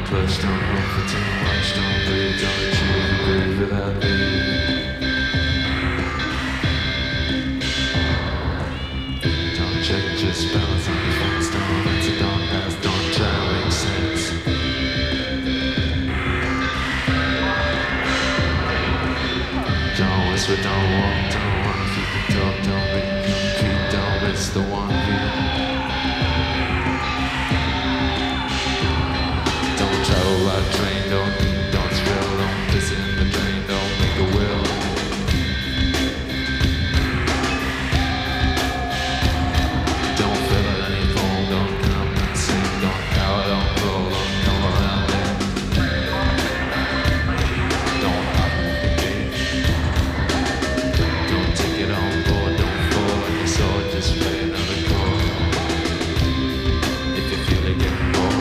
push, don't hope for too much, don't breathe, don't achieve, breathe without me. Don't check, just balance on your fence, don't answer, don't ask, don't try to make sense. Don't whisper, don't walk, don't wanna keep it talk, don't make it compete, don't miss the one view. Don't travel by train, don't eat, don't